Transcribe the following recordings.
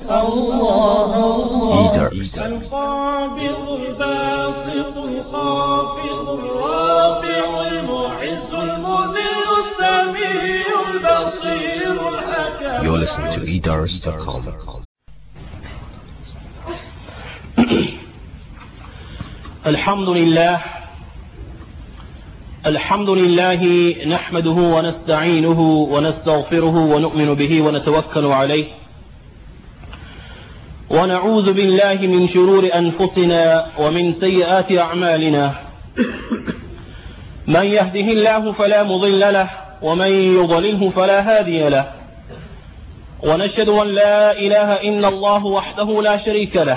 الله الله القابض الباسط الخافض الرافع المعز المذل السميع البصير الحكم. You're listening to eDars.com. الحمد لله نحمده ونستعينه ونستغفره ونؤمن به ونتوكل عليه ونعوذ بالله من شرور أنفسنا ومن سيئات أعمالنا من يهده الله فلا مضل له ومن يضلله فلا هادي له ونشهد أن لا إله إلا الله وحده لا شريك له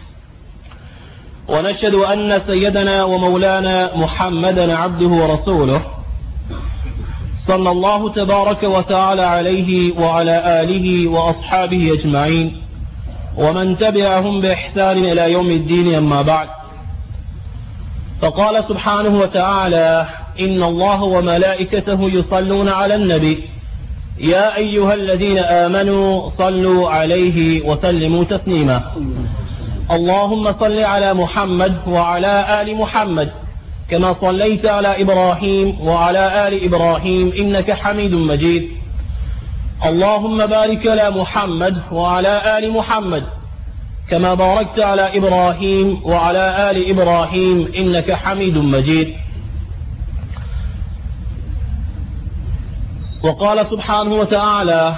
ونشهد أن سيدنا ومولانا محمدا عبده ورسوله صلى الله تبارك وتعالى عليه وعلى آله وأصحابه أجمعين ومن تبعهم بإحسان إلى يوم الدين. أما بعد، فقال سبحانه وتعالى: إن الله وملائكته يصلون على النبي يا أيها الذين آمنوا صلوا عليه وسلموا تسليما. اللهم صل على محمد وعلى آل محمد كما صليت على إبراهيم وعلى آل إبراهيم إنك حميد مجيد. اللهم بارك على محمد وعلى آل محمد كما باركت على إبراهيم وعلى آل إبراهيم إنك حميد مجيد. وقال سبحانه وتعالى: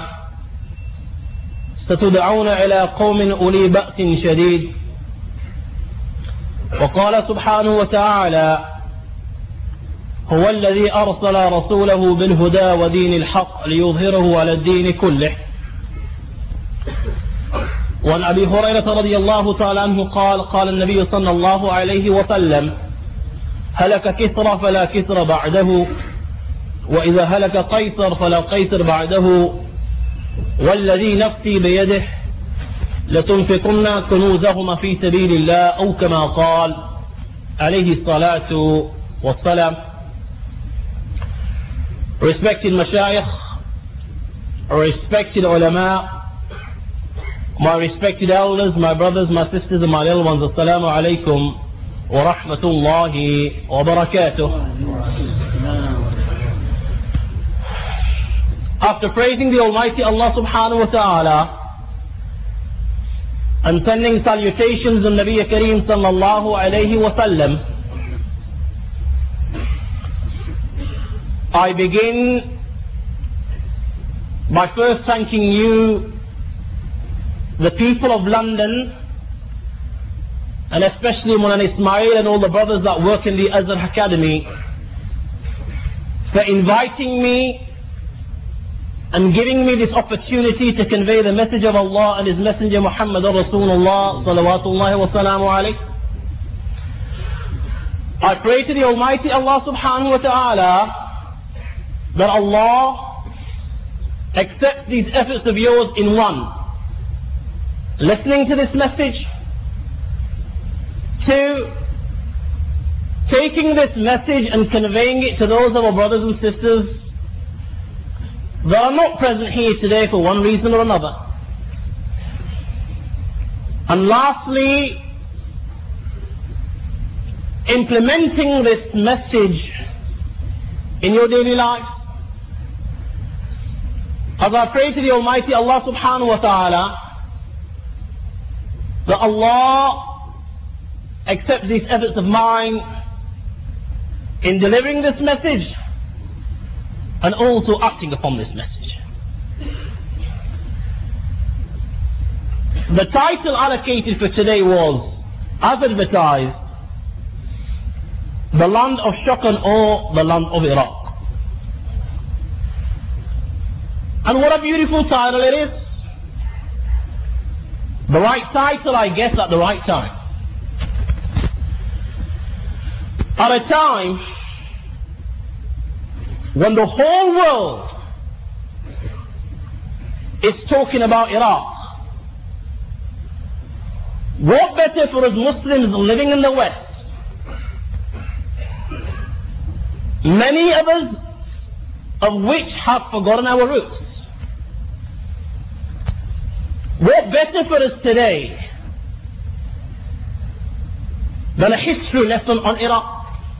ستدعون إلى قوم أولي بأس شديد. وقال سبحانه وتعالى: هو الذي أرسل رسوله بالهدى ودين الحق ليظهره على الدين كله. وعن أبي هريرة رضي الله تعالى عنه قال: قال النبي صلى الله عليه وسلم: هلك كسرى فلا كسرى بعده، وإذا هلك قيصر فلا قيصر بعده، والذي نفسي بيده لتنفقن كنوزهما في سبيل الله، أو كما قال عليه الصلاة والسلام. Respected mashayikh, respected ulama, my respected elders, my brothers, my sisters and my little ones, assalamu alaikum wa rahmatullahi wa barakatuh. After praising the Almighty Allah subhanahu wa ta'ala and sending salutations on Nabi Kareem sallallahu alayhi wa sallam, I begin by first thanking you, the people of London, and especially Mulana Ismail and all the brothers that work in the Azhar Academy, for inviting me and giving me this opportunity to convey the message of Allah and His Messenger Muhammad Rasulullah salawatullahi wa salamu alayhi. I pray to the Almighty Allah subhanahu wa ta'ala that Allah accepts these efforts of yours in one, listening to this message, two, taking this message and conveying it to those of our brothers and sisters that are not present here today for one reason or another. And lastly, implementing this message in your daily life. As I pray to the Almighty Allah subhanahu wa ta'ala that Allah accepts these efforts of mine in delivering this message and also acting upon this message. The title allocated for today was, as advertised, The Land of Shukran or The Land of Iraq. And what a beautiful title it is. The right title, I guess, at the right time. At a time when the whole world is talking about Iraq. What better for us Muslims living in the West? Many of us of which have forgotten our roots. What better for us today than a history lesson on Iraq?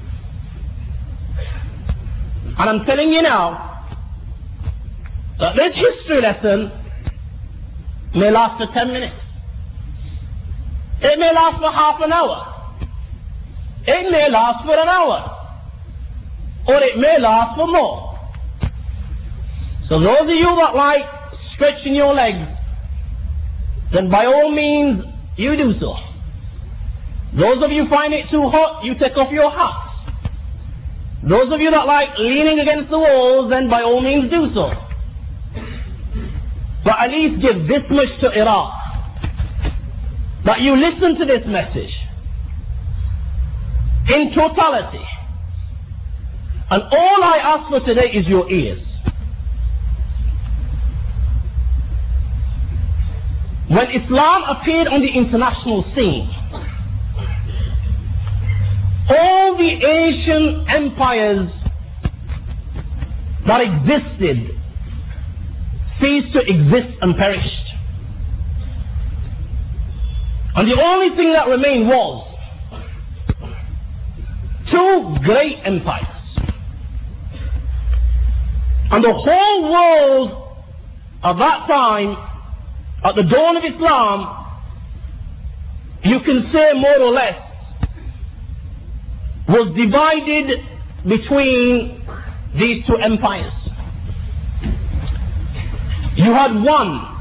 And I'm telling you now that this history lesson may last for 10 minutes. It may last for half an hour. It may last for an hour. Or it may last for more. So those of you that like stretching your legs, then by all means you do so. Those of you find it too hot, you take off your hats. Those of you that like leaning against the walls, then by all means do so. But at least give this much to Iraq, that you listen to this message in totality. And all I ask for today is your ears. When Islam appeared on the international scene, all the Asian empires that existed ceased to exist and perished. And the only thing that remained was two great empires. And the whole world at that time, at the dawn of Islam, you can say more or less, was divided between these two empires. You had one,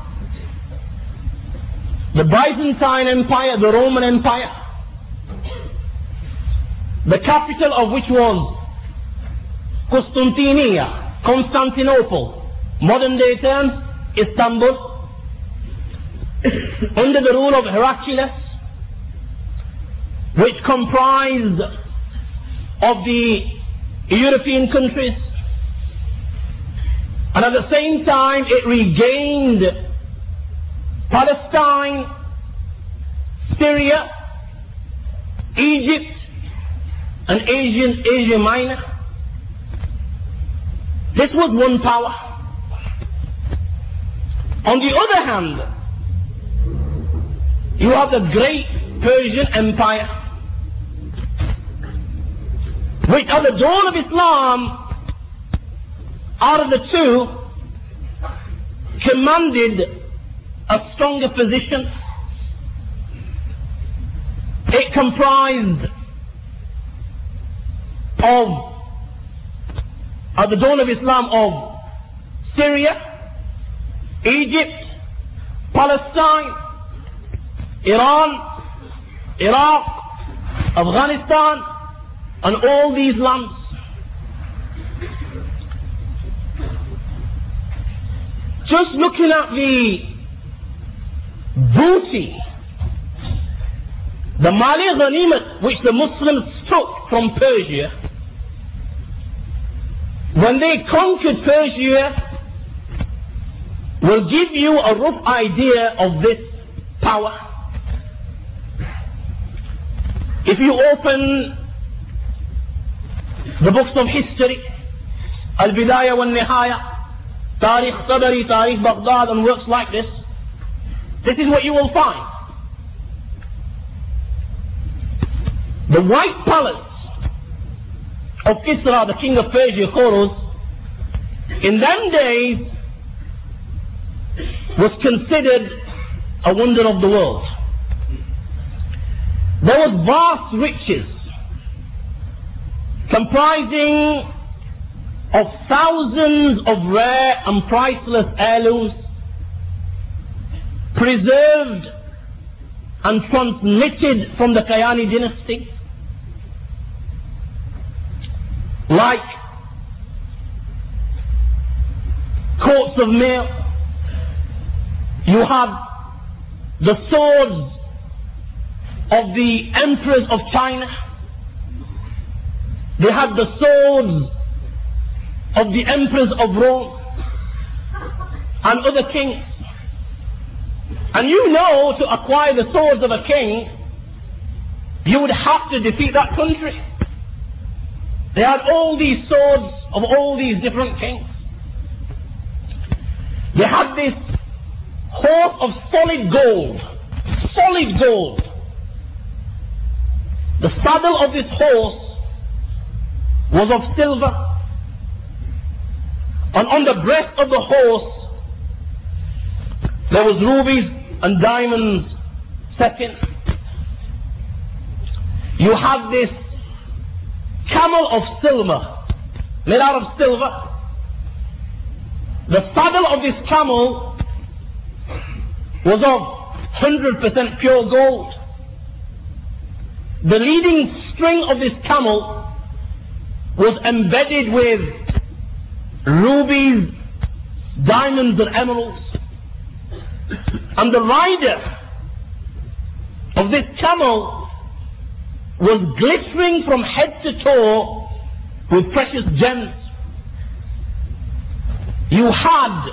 the Byzantine Empire, the Roman Empire, the capital of which was Constantinople, modern day terms, Istanbul, under the rule of Heraclius, which comprised of the European countries, and at the same time it regained Palestine, Syria, Egypt, and Asia Minor. This was one power. On the other hand, you have the great Persian Empire, which at the dawn of Islam, out of the two, commanded a stronger position. It comprised of, at the dawn of Islam, of Syria, Egypt, Palestine, Iran, Iraq, Afghanistan, and all these lands. Just looking at the booty, the Mali Ghanimat which the Muslims took from Persia, when they conquered Persia, will give you a rough idea of this power. If you open the books of history, Al-Bidayah wal-Nihaya, Tariq Tabari, Tariq Baghdad, and works like this, this is what you will find. The White Palace of Kisra, the king of Persia, Khoros, in them days was considered a wonder of the world. There was vast riches comprising of thousands of rare and priceless heirlooms preserved and transmitted from the Kayani dynasty, like coats of mail. You have the swords of the emperors of China. They had the swords of the emperors of Rome and other kings. And you know, to acquire the swords of a king, you would have to defeat that country. They had all these swords of all these different kings. They had this horse of solid gold. Solid gold. The saddle of this horse was of silver, and on the breast of the horse there was rubies and diamonds set in. You have this camel of silver, made out of silver. The saddle of this camel was of 100% pure gold. The leading string of this camel was embedded with rubies, diamonds and emeralds. And the rider of this camel was glittering from head to toe with precious gems. You had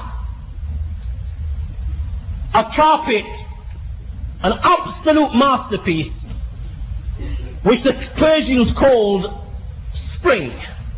a carpet, an absolute masterpiece, which the Persians called spring.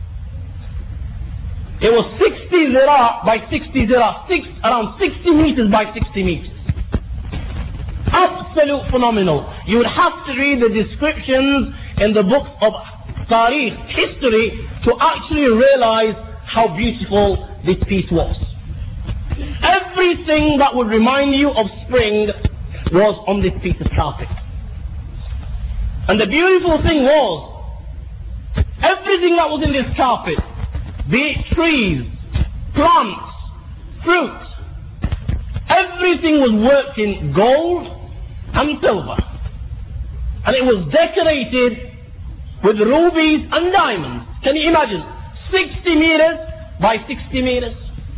It was 60 zira by 60 zira, around 60 meters by 60 meters. Absolute phenomenal. You would have to read the descriptions in the books of Tariq, history, to actually realize how beautiful this piece was. Everything that would remind you of spring was on this piece of carpet. And the beautiful thing was, everything that was in this carpet, be it trees, plants, fruit, everything was worked in gold and silver. And it was decorated with rubies and diamonds. Can you imagine? 60 meters by 60 meters.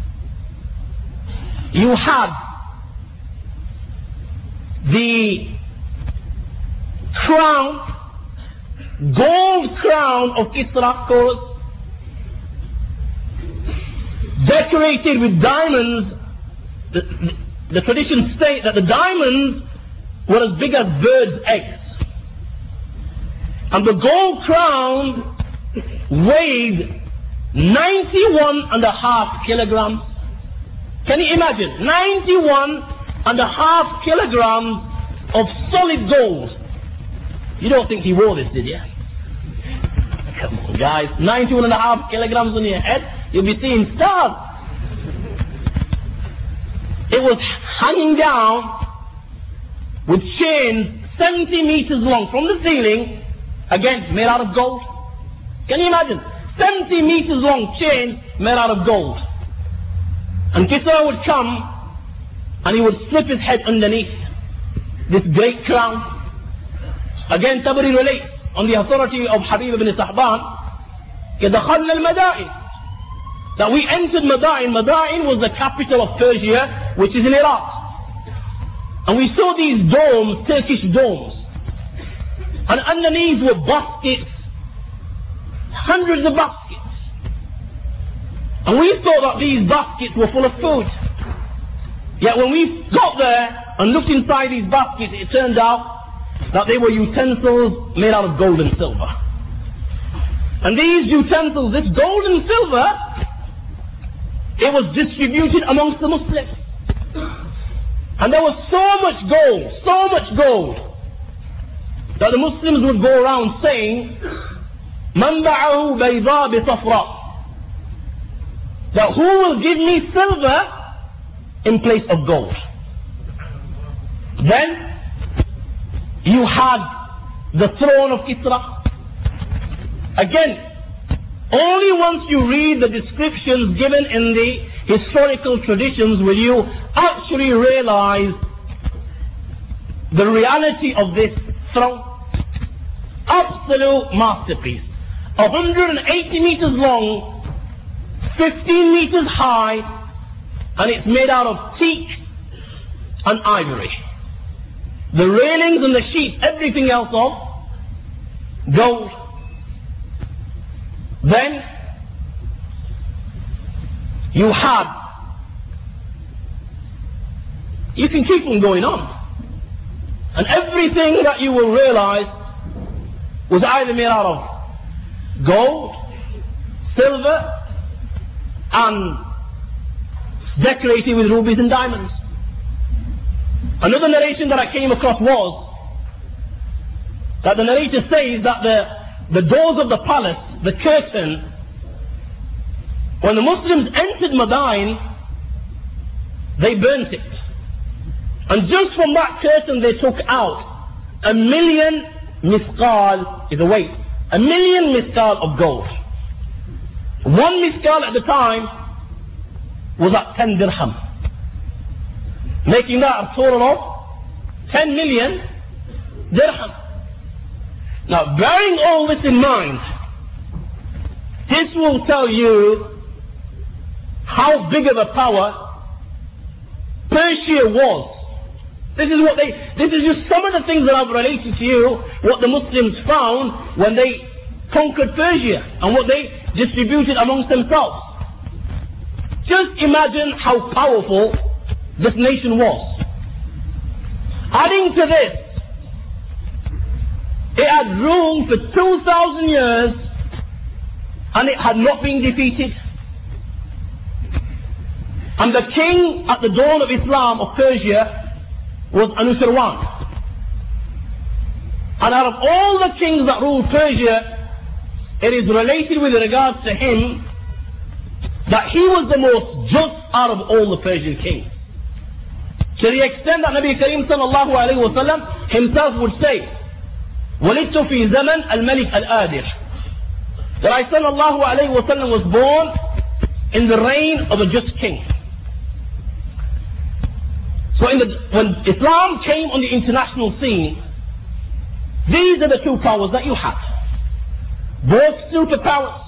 You had the crown, gold crown of Kisra, Chorus, decorated with diamonds. The traditions state that the diamonds were as big as birds' eggs. And the gold crown weighed 91.5 kilograms. Can you imagine? 91.5 kilograms of solid gold. You don't think he wore this, did you? Come on, guys. 91.5 kilograms on your head, you'll be seeing stars. It was hanging down with chains 70 meters long from the ceiling, again made out of gold. Can you imagine? 70 meters long chains made out of gold. And Kisra would come and he would slip his head underneath this great crown. Again, Tabari relates on the authority of Habib ibn Sahban, دخلنا المدائن, that we entered Madain. Madain was the capital of Persia, which is in Iraq. And we saw these domes, Turkish domes. And underneath were baskets, hundreds of baskets. And we thought that these baskets were full of food. Yet when we got there and looked inside these baskets, it turned out that they were utensils made out of gold and silver. And these utensils, this gold and silver, it was distributed amongst the Muslims. And there was so much gold, that the Muslims would go around saying, مَنْبَعَهُ بَيْضَى بِصَفْرَى, that who will give me silver in place of gold? Then you had the throne of Kisra. Again, only once you read the descriptions given in the historical traditions will you actually realize the reality of this throne. Absolute masterpiece. 180 meters long, 15 meters high, and it's made out of teak and ivory. The railings and the sheets, everything else of gold. Then you can keep on going on. And everything that you will realize was either made out of gold, silver, and decorated with rubies and diamonds. Another narration that I came across was that the narrator says that the doors of the palace, the curtain, when the Muslims entered Madain, they burnt it. And just from that curtain they took out 1,000,000 misqal is a weight. 1,000,000 misqal of gold. 1 misqal at the time was at 10 dirham. Making that a total of 10 million dirham. Now, bearing all this in mind, this will tell you how big of a power Persia was. This is just some of the things that I've related to you, what the Muslims found when they conquered Persia and what they distributed amongst themselves. Just imagine how powerful this nation was. Adding to this, it had ruled for 2,000 years and it had not been defeated. And the king at the dawn of Islam of Persia was Anushirwan. And out of all the kings that ruled Persia, it is related with regards to him that he was the most just out of all the Persian kings. To the extent that Nabi Kareem sallallahu alayhi wa sallam himself would say, وَلِدْتُ فِي زَمَنْ الْمَلِكَ الْآدِرِ, that I sallallahu alayhi wa sallam was born in the reign of a just king. So when Islam came on the international scene, these are the two powers that you have. Both superpowers.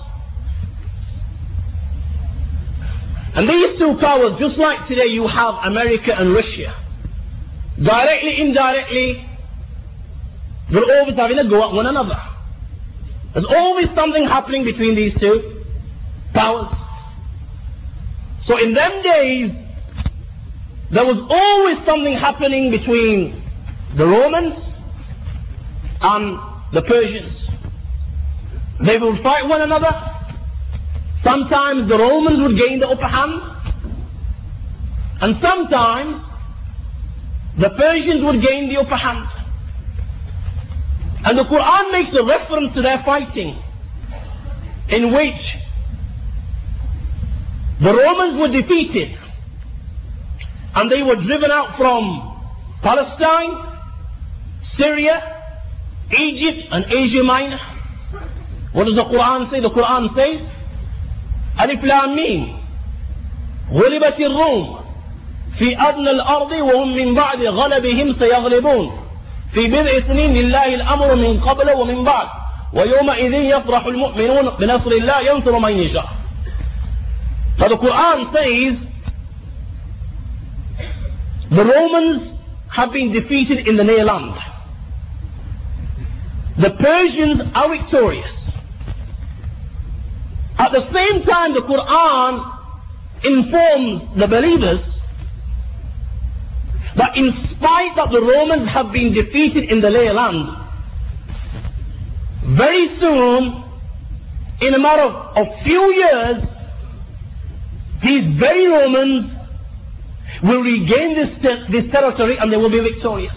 And these two powers, just like today you have America and Russia, directly, indirectly, they're always having a go at one another. There's always something happening between these two powers. So in them days, there was always something happening between the Romans and the Persians. They would fight one another. Sometimes the Romans would gain the upper hand. And sometimes the Persians would gain the upper hand. And the Quran makes a reference to their fighting, in which the Romans were defeated and they were driven out from Palestine, Syria, Egypt and Asia Minor. What does the Quran say? The Quran says, Alif Lam Mim, غلبت الروم في أدنى الأرض وهم من بعد غلبهم سيغلبون في بضع سنين لله الأمر من قبل ومن بعد ويومئذ يفرح المؤمنون بنصر الله ينصر من يشاء. So the Quran says the Romans have been defeated in the near land. The Persians are victorious. At the same time, the Quran informs the believers that in spite that the Romans have been defeated in the near land, very soon, in a matter of few years, these very Romans will regain this territory and they will be victorious.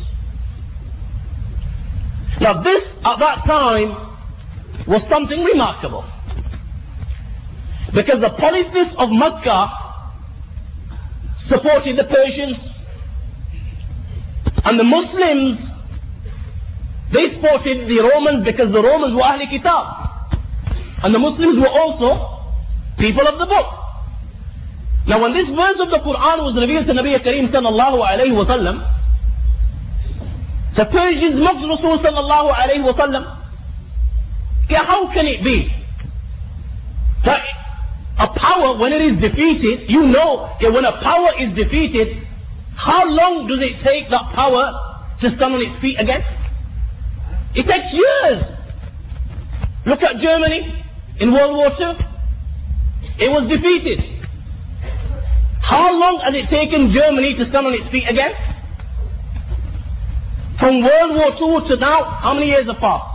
Now this, at that time, was something remarkable. Because the policies of Mecca supported the Persians. And the Muslims, they supported the Romans because the Romans were Ahli Kitab. And the Muslims were also people of the book. Now when this verse of the Quran was revealed to Nabi Kareem sallallahu alayhi wa sallam, the Persians mocked Rasul sallallahu alayhi wa sallam. How can it be that a power, when it is defeated, you know that when a power is defeated, how long does it take that power to stand on its feet again? It takes years. Look at Germany in World War II. It was defeated. How long has it taken Germany to stand on its feet again? From World War II to now, how many years have passed?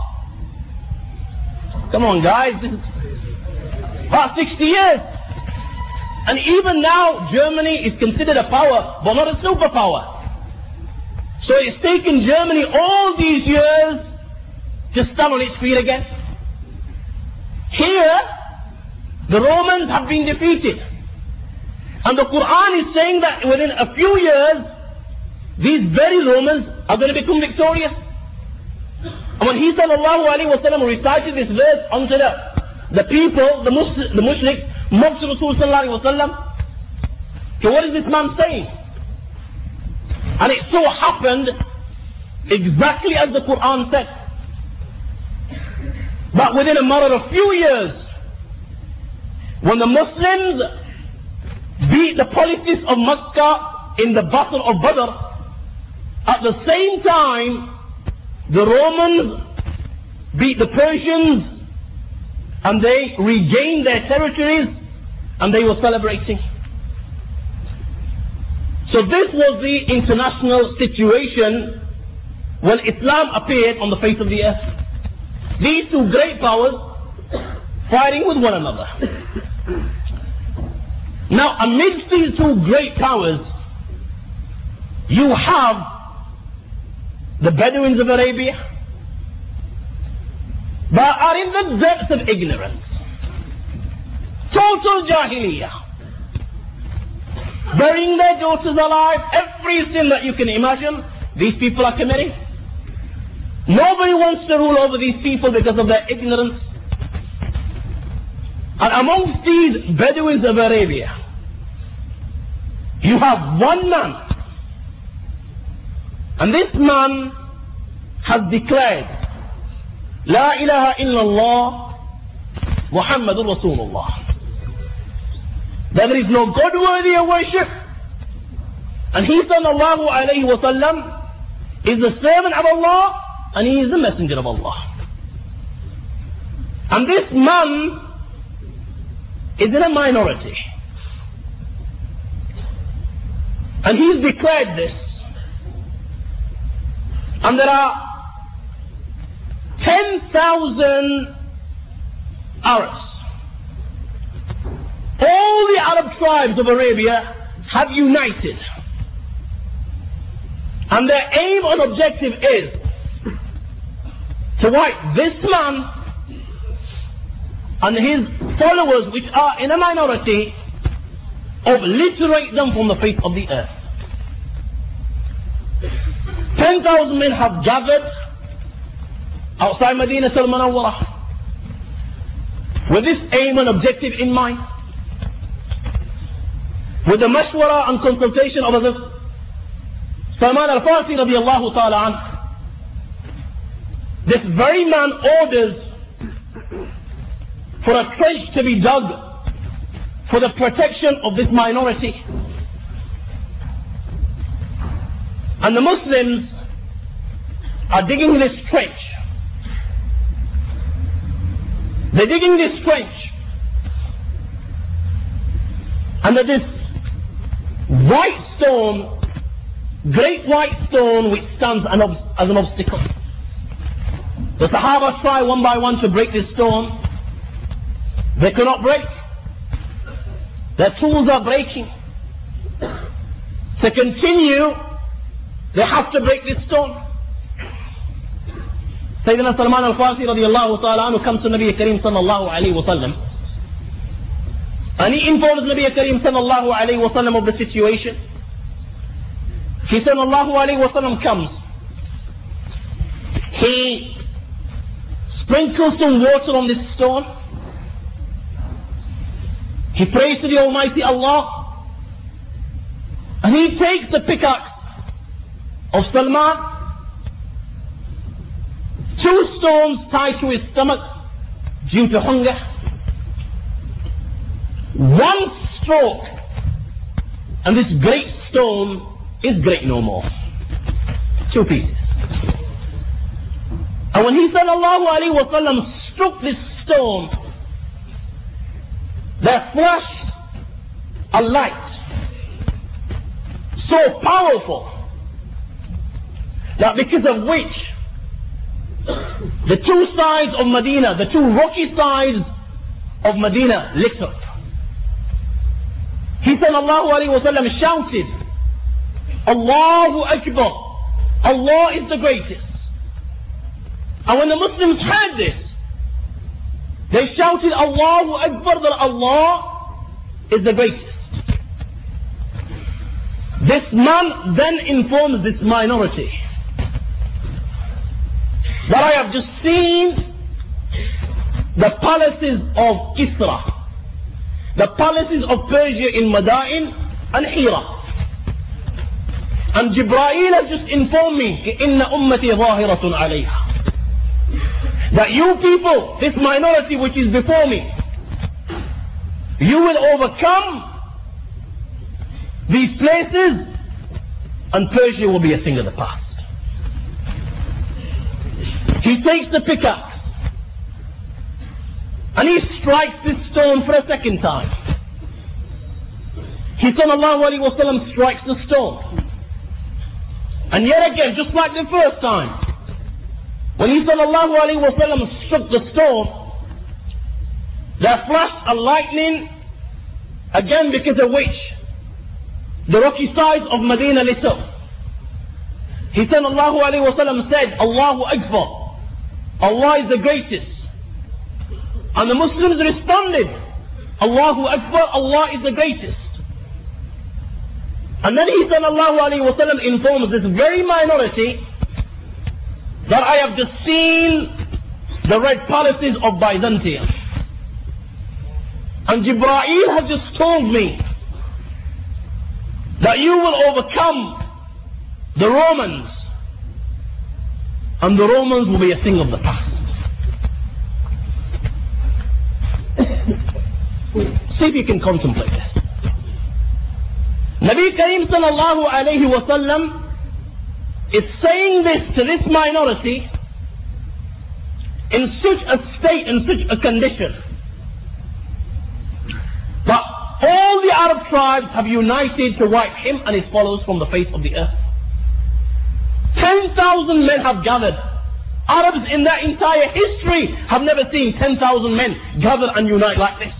Come on guys, this is about 60 years. And even now, Germany is considered a power, but not a superpower. So it's taken Germany all these years to stand on its feet again. Here, the Romans have been defeated. And the Quran is saying that within a few years, these very Romans are going to become victorious. And when he sallallahu alayhi wa sallam recited this verse unto the people, the mushriks, mocked Rasul sallallahu alayhi wa sallam, so what is this man saying? And it so happened exactly as the Quran said. But within a matter of few years, when the Muslims beat the policies of Makkah in the battle of Badr, at the same time, the Romans beat the Persians and they regained their territories and they were celebrating. So this was the international situation when Islam appeared on the face of the earth. These two great powers fighting with one another. Now amidst these two great powers, you have the Bedouins of Arabia that are in the depths of ignorance. Total Jahiliyyah. Burying their daughters alive, every sin that you can imagine, these people are committing. Nobody wants to rule over these people because of their ignorance. And amongst these Bedouins of Arabia, you have one man. And this man has declared, La ilaha illallah, Muhammadur Rasulullah. That there is no God worthy of worship. And he sallallahu alayhi wa sallam is the servant of Allah and he is the messenger of Allah. And this man is in a minority. And he's declared this. And there are 10,000 Arabs. All the Arab tribes of Arabia have united. And their aim and objective is to wipe this man and his followers, which are in a minority, obliterate them from the face of the earth. 10,000 men have gathered outside Medina al-Munawwarah with this aim and objective in mind, with the mashwara and consultation of Hazrat Salman al-Farsi radiyallahu ta'ala anhu. This very man orders for a trench to be dug for the protection of this minority. And the Muslims are digging this trench. They're digging this trench. And there's this white stone, great white stone, which stands as an obstacle. The Sahaba try one by one to break this stone. They cannot break. Their tools are breaking. To continue, they have to break this stone. Sayyidina Salman al-Farsi radiyallahu ta'ala anhu comes to Nabi Kareem sallallahu alayhi wa sallam. And he informs Nabi Kareem sallallahu alayhi wa sallam of the situation. He sallallahu alayhi wa sallam comes. He sprinkles some water on this stone. He prays to the Almighty Allah. And he takes the pickaxe of Salman, 2 stones tied to his stomach due to hunger. 1 stroke, and this great stone is great no more. 2 pieces. And when he sallallahu alayhi wa sallam struck this stone, there flashed a light so powerful that because of which the 2 sides of Medina, the 2 rocky sides of Medina lit up. He sallallahu alayhi wa sallam shouted, Allahu Akbar, Allah is the greatest. And when the Muslims heard this, they shouted Allahu Akbar, that Allah is the greatest. This man then informs this minority that I have just seen the palaces of Kisra, the palaces of Persia in Madain and Hira. And Jibreel has just informed me, إِنَّ أُمَّتِي ظَاهِرَةٌ عَلَيْهَا, that you people, this minority which is before me, you will overcome these places and Persia will be a thing of the past. He takes the pickaxe and he strikes this stone for a second time. He sallallahu alayhi wa sallam strikes the stone. And yet again, just like the first time, when he sallallahu alayhi wa sallam struck the stone, there flashed a lightning, again because of which the rocky sides of Medina lit up. He sallallahu alayhi wa sallam said, Allahu Akbar, Allah is the greatest. And the Muslims responded, Allahu Akbar, Allah is the greatest. And then he sallallahu alayhi wa sallam informs this very minority that I have just seen the red palaces of Byzantium. And Jibreel has just told me that you will overcome the Romans, and the Romans will be a thing of the past. See if you can contemplate this. Nabi Kareem sallallahu alayhi wa sallam is saying this to this minority in such a state, in such a condition, that all the Arab tribes have united to wipe him and his followers from the face of the earth. 10,000 men have gathered. Arabs in their entire history have never seen 10,000 men gather and unite like this.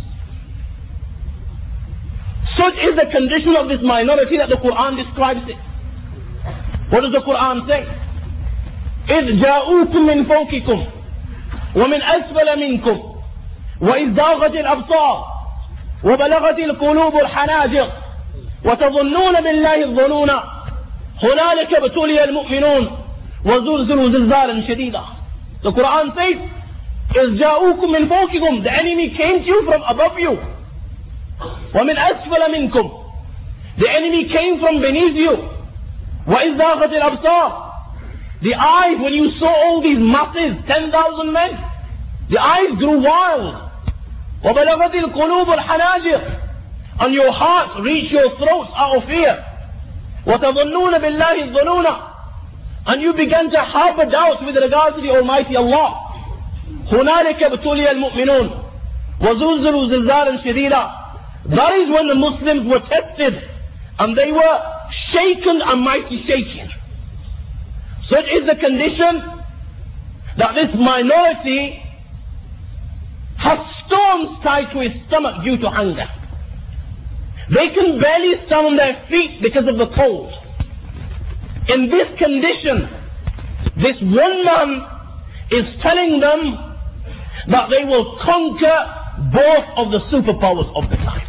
Such is the condition of this minority that the Quran describes it. What does the Quran say? إِذْ جَاءُوكُم مِّن فَوْقِكُمْ وَمِنْ أَسْفَلَ مِنْكُمْ وَإِذْ زَاغَتِ الْأَبْصَارُ وَبَلَغَتِ الْقُلُوبُ الْحَنَاجِرَ وَتَظُنُّونَ بِاللَّهِ الظُّنُونَ هُنَالِكَ ابْتُلِيَ الْمُؤْمِنُونَ وَزُلْزِلُوا زِلْزَالًا شَدِيدًا. The Quran says, إِذْ جَاءُوكُم مِّن فَوْقِكُمْ, the enemy came to you from above you. وَمِنْ أَسْفَلَ مِنْكُمْ, the enemy came from beneath you. وَإِذْ زَاغَتِ الْأَبْصَارُ, the eyes, when you saw all these masses, 10,000 men, the eyes grew wild. وَبَلَغَتِ الْقُلُوبُ الْحَنَاجِرَ, and your hearts reached your throats out of fear. وَتَظُنُّونَ بِاللَّهِ الظُّنُونَ, and you began to harbor doubts with regard to the Almighty Allah. هُنَالِكَ ابْتُلِيَ الْمُؤْمِنُونَ وَزُلْزِلُوا زِلْزَالًا شَدِيدًا. That is when the Muslims were tested and they were shaken and mighty shaken. Such is the condition that this minority has stones tied to his stomach due to hunger. They can barely stand on their feet because of the cold. In this condition, this one man is telling them that they will conquer both of the superpowers of the time.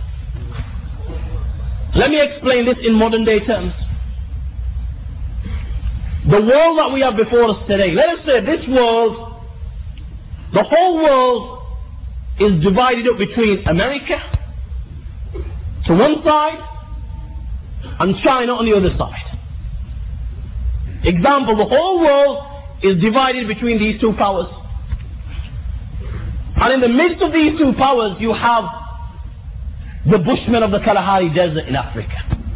Let me explain this in modern day terms. The world that we have before us today, let us say this world, the whole world is divided up between America to one side and China on the other side. Example, the whole world is divided between these two powers. And in the midst of these two powers you have the Bushmen of the Kalahari Desert in Africa.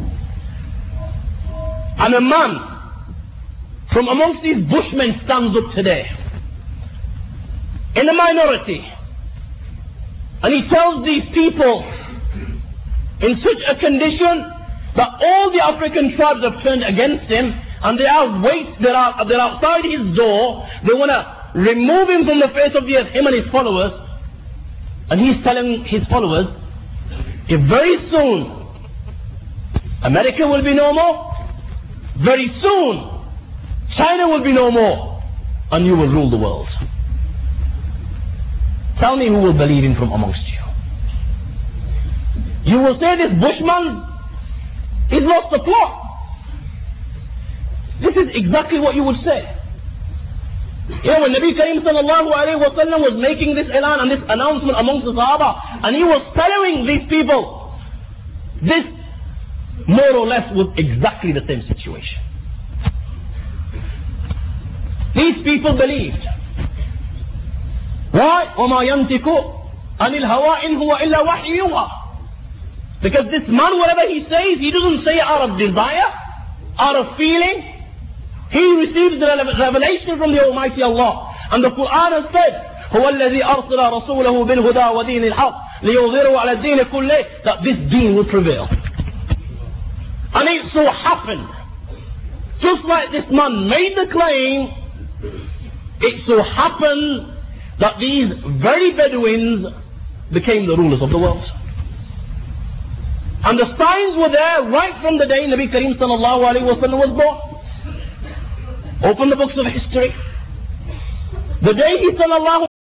And a man from amongst these Bushmen stands up today in a minority, and he tells these people in such a condition that all the African tribes have turned against him, and they are they're outside his door. They want to remove him from the face of the earth, him and his followers. And he's telling his followers, if very soon America will be no more, very soon China will be no more, and you will rule the world. Tell me who will believe him from amongst you. You will say this Bushman is lost the plot. This is exactly what you would say. You know, when Nabi Karim sallallahu alayhi wa sallam was making this elan and this announcement amongst the Sahaba, and he was telling these people, this more or less was exactly the same situation. These people believed. Why? وَمَا يَنْتِكُ عَنِ الْهَوَىٰ إِنْ هُوَ إِلَّا وَحْيٌ يُوحَىٰ. Because this man, whatever he says, he doesn't say it out of desire, out of feeling. He receives the revelation from the Almighty Allah. And the Quran has said, هُوَ الَّذِي أَرْسَلَ رَسُولَهُ بِالْهُدَىٰ وَدِينِ الْحَقِّ لِيُظْهِرَهُ عَلَى الدِّينِ كُلِّهِ, that this deen will prevail. And it so happened, just like this man made the claim, it so happened that these very Bedouins became the rulers of the world. And the signs were there right from the day Nabi Karim sallallahu alayhi wa sallam was born. Open the books of history. The day he sallallahu